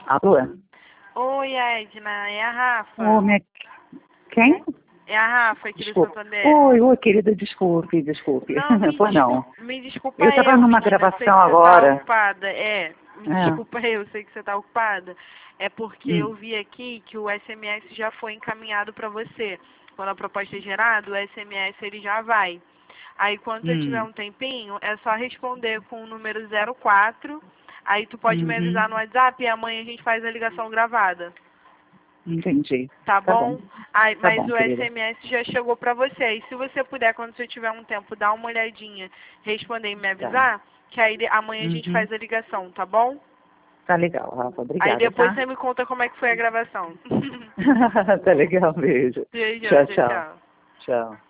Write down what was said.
Alô? Oi, Edna, é a Rafa. Ô, minha... Quem? É a Rafa aqui do Desculpe. Santander. Oi, querida, desculpe. Não, Pois não. me desculpa Eu estava numa menina, eu sei gravação que você tá agora. ocupada. Me É. desculpa eu sei que você tá ocupada. É porque eu Hum. vi aqui que o SMS já foi encaminhado para você. Quando a proposta é gerada, o SMS ele já vai. Aí quando você tiver um tempinho, é só responder com o número 04. Aí tu pode me Uhum. avisar no WhatsApp e amanhã a gente faz a ligação gravada. Entendi. Tá Tá bom. bom? Ai, Tá mas bom, o querida. SMS já chegou pra você. E se você puder, quando você tiver um tempo, dar uma olhadinha, responder e me Tá. avisar, que aí amanhã a gente Uhum. faz a ligação, tá bom? Tá legal, Rafa. Aí Obrigada, depois tá? você me conta como é que foi a gravação. Tá legal, beijo. Beijão, Tchau, tchau, tchau. tchau. Tchau.